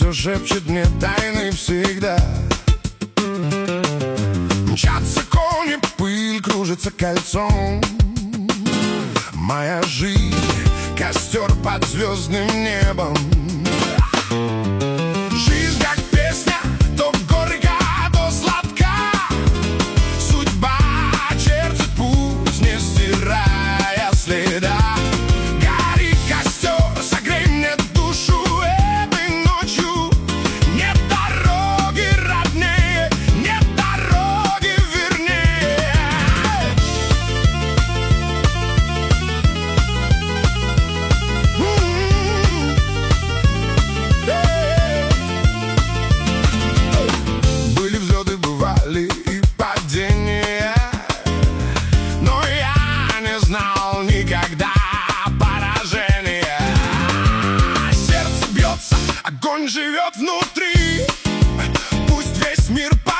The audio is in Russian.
все шепчет мне тайны всегда. Мчатся кони, пыль кружится кольцом. Моя жизнь — костер под звездным небом. Жизнь как песня, то горька, то сладка. Судьба чертит путь, не стирая следа. Гори костер, согрей мне душу этой ночью. Нет дороги роднее, нет дороги вернее. Были взлеты, бывали и падения, но я не знал никогда поражения. Сердце бьется, огонь живет внутри. Пусть весь мир